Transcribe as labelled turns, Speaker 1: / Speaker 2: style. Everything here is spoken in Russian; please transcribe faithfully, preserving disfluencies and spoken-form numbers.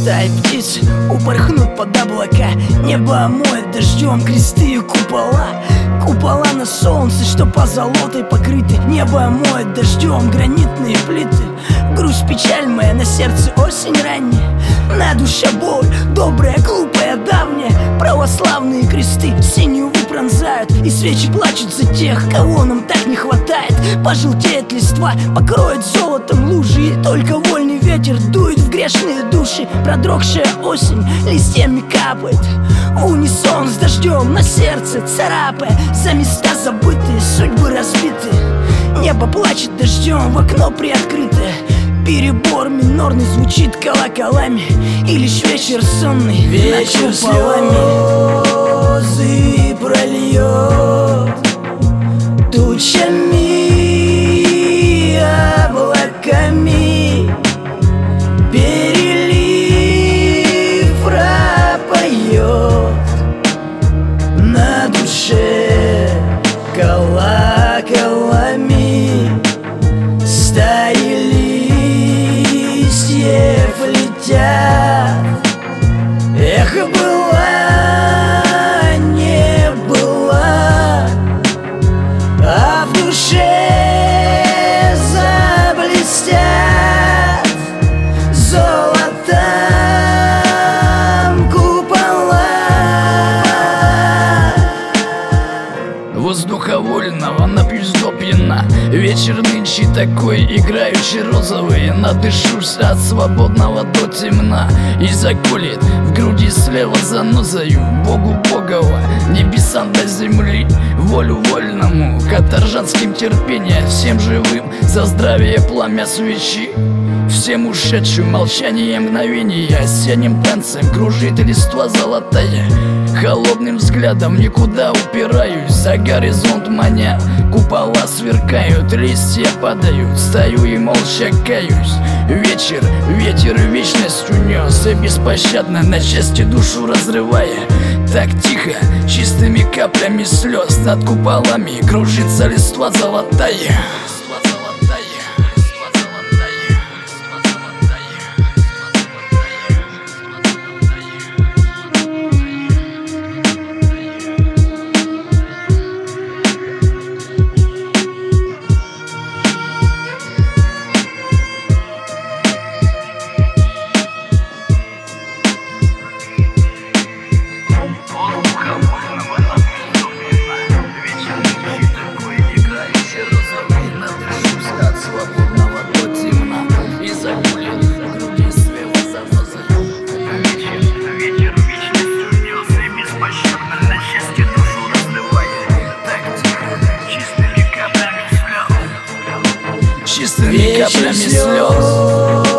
Speaker 1: Стаи птиц упорхнут под облака, небо омоет дождем кресты и купола. Купола на солнце, что позолотой покрыты, небо омоет дождем гранитные плиты. Грусть, печаль моя, на сердце осень ранняя, на душе боль, добрая, глупая, давняя. Православные кресты синюю пронзают, и свечи плачут за тех, кого нам так не хватает. Пожелтеет листва, покроет золотом лужи, и только вольный ветер дует в грешные души. Продрогшая осень листьями капает в унисон с дождем, на сердце царапая за места забытые, судьбы разбиты. Небо плачет дождем, в окно приоткрытое. Перебор минорный звучит колоколами, и лишь вечер сонный
Speaker 2: вечер
Speaker 1: над куполами
Speaker 2: слезы прольет тучами, облаками. Перелив пропоет на душе колоколами. Стаи листьев летят, эхо была, не была, а в душе заблестят золотом купола.
Speaker 3: Воздуха вольного напьюсь до пьяна. Вечер нынче такой играющий розовый. Надышусь от свободного до темна, и заколет в груди слева занозою. Богу Богова, небесам до земли, волю вольному, каторжанским терпения. Всем живым за здравие пламя свечи, всем ушедшим молчание мгновения. Осенним танцем кружит листва золотая, холодным взглядом никуда упираюсь. За горизонт маня, купола сверкают, листья падают, стою и молча каюсь. Вечер, ветер вечность унес, и беспощадно на части душу разрывая. Так тихо, чистыми каплями слез над куполами кружится листва золотая.
Speaker 2: Чистыми каплями слез